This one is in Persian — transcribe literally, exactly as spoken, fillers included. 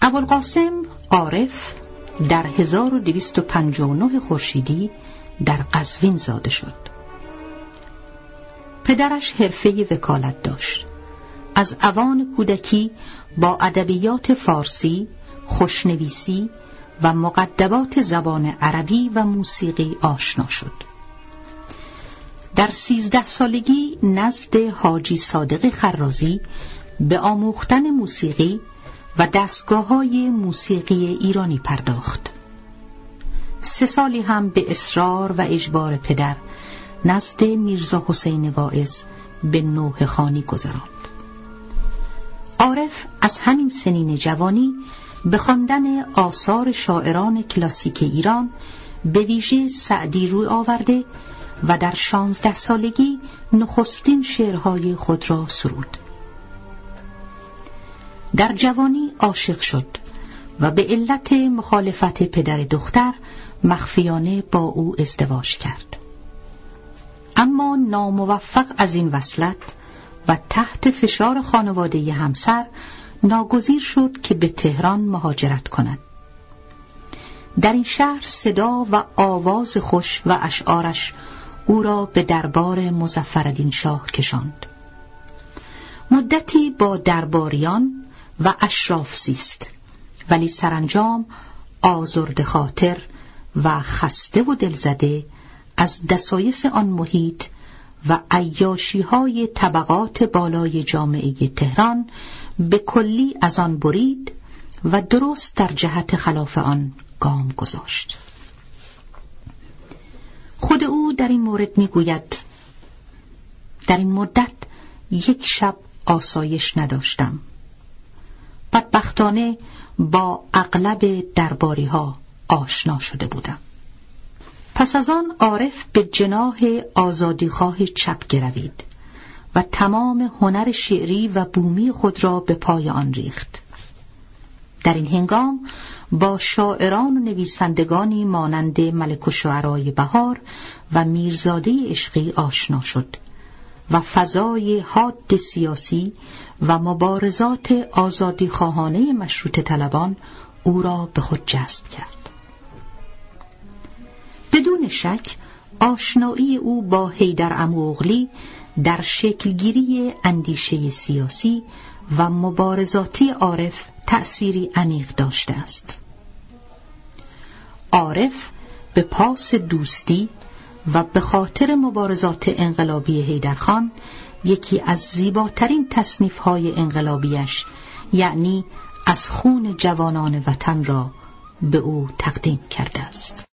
ابوالقاسم عارف در هزار و دویست و پنجاه و نه خورشیدی در قزوین زاده شد. پدرش حرفه وکالت داشت. از اوان کودکی با ادبیات فارسی، خوشنویسی و مقدمات زبان عربی و موسیقی آشنا شد. در سیزده سالگی نزد حاجی صادق خرازی به آموختن موسیقی و دستگاه‌های موسیقی ایرانی پرداخت. سه سالی هم به اصرار و اجبار پدر نزد میرزا حسین واعظ به نوحه خوانی گذراند. عارف از همین سنین جوانی به خواندن آثار شاعران کلاسیک ایران به ویژه سعدی روی آورده و در شانزده سالگی نخستین شعرهای خود را سرود. در جوانی عاشق شد و به علت مخالفت پدر دختر مخفیانه با او ازدواج کرد. اما ناموفق از این وصلت و تحت فشار خانواده همسر ناگزیر شد که به تهران مهاجرت کند. در این شهر صدا و آواز خوش و اشعارش او را به دربار مظفرالدین شاه کشاند. مدتی با درباریان و اشراف زیست، ولی سرانجام آزرده خاطر و خسته و دلزده از دسایس آن محیط و عیاشی‌های طبقات بالای جامعه تهران به کلی از آن برید و درست در جهت خلاف آن گام گذاشت. خود او در این مورد می‌گوید: در این مدت یک شب آسایش نداشتم. بدبختانه با اغلب درباری ها آشنا شده بودم. پس از آن عارف به جناح آزادیخواه چپ گروید و تمام هنر شعری و بومی خود را به پای آن ریخت. در این هنگام با شاعران و نویسندگانی مانند ملک الشعرای بهار و میرزاده عشقی آشنا شد و فضای حاد سیاسی و مبارزات آزادیخواهانه مشروطه طلبان او را به خود جذب کرد. بدون شک آشنایی او با حیدر عموغلی در شکلگیری اندیشه سیاسی و مبارزاتی عارف تأثیری عمیق داشته است. عارف به پاس دوستی و به خاطر مبارزات انقلابی حیدرخان یکی از زیباترین تصنیف‌های انقلابیش، یعنی از خون جوانان وطن، را به او تقدیم کرده است.